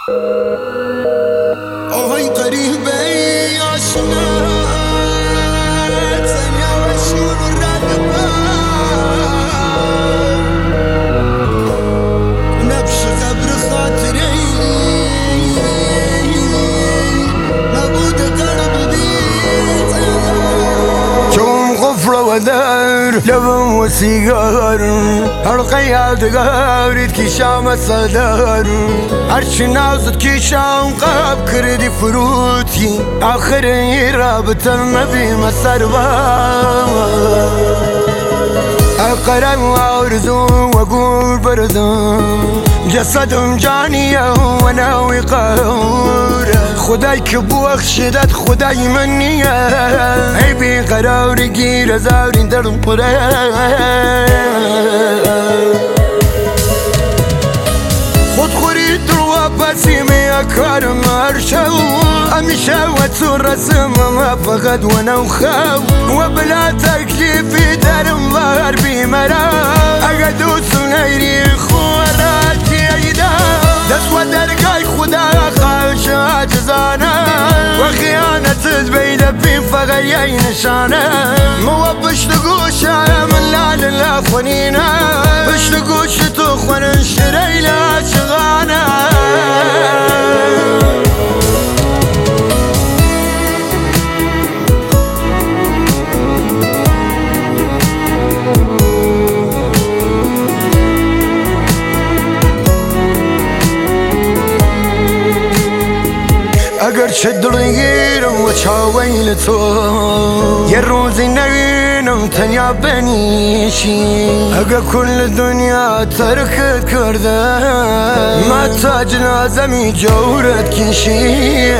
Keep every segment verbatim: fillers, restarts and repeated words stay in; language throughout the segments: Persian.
آهای قریبه آشنا ثانیه و شروع رد نبش قبر خاطری نبود قلب بيت شوم غفرة ودار لبن وسيجار هالقياد قارد كي شام الصدار عرش نازد كي شام قاب كردي فروتي آخر رابط النبي مسربا أقرب وأرزو وأقول بردو جسدهم جانية وناوي قهورة خداي كبوخ شدت خداي منية عيبي قراري قيرة زاري درم قرار خود خوري دروا بسيمي أكارم أرشو أمشا وتسور رسم ما فقد وانا وخاو وبلا تكليفي درم ظهر بمرا أقدو سنيري خواراتي أيدا دسوة درقاي خدا خاشا جزانا وخيانة زبيدة بين فغيي نشانا موبش لقوشا من لا لله خونينا بش لقوش تخون انشري لا شغانا اگر شد ريرم وشاويلتو يروزي نوينم تنيا بنيشي اگر كل الدنيا تركت كرده ما تاجنا زمي جورت كيشي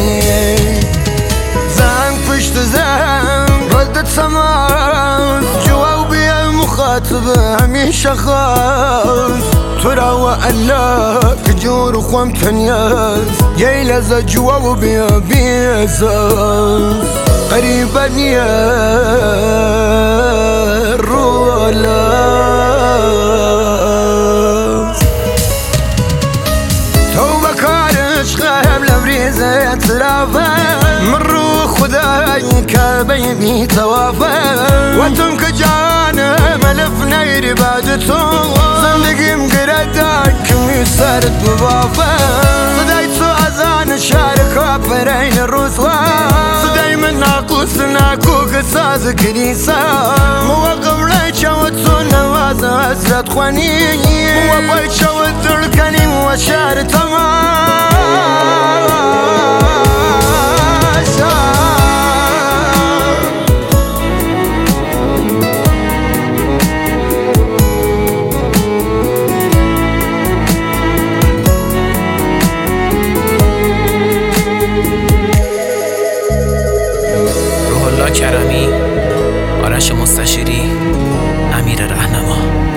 زان فشت زان ردت سماس جواب بيا المخاطب هميشه خاص ترى وألا كجور خوام تنياز ييلز جواب بيا بيزاز قريبا يا رولاز توبة كارش غاب لبريزة تلافا مرو خداي كابيبي توافا وانتم كجانا ملفنا يربادتو زندگي مقردك ميسارت ببافا صدايتو أزان شاركا فرين الرسوا صداي من ناقوس ناكو قصاص كنيسة موقف ليشا وتسو نواز أسرت خواني موبايشا وتركني وشار تماشا کرمی، آرش مستشیری، امیر رهنما.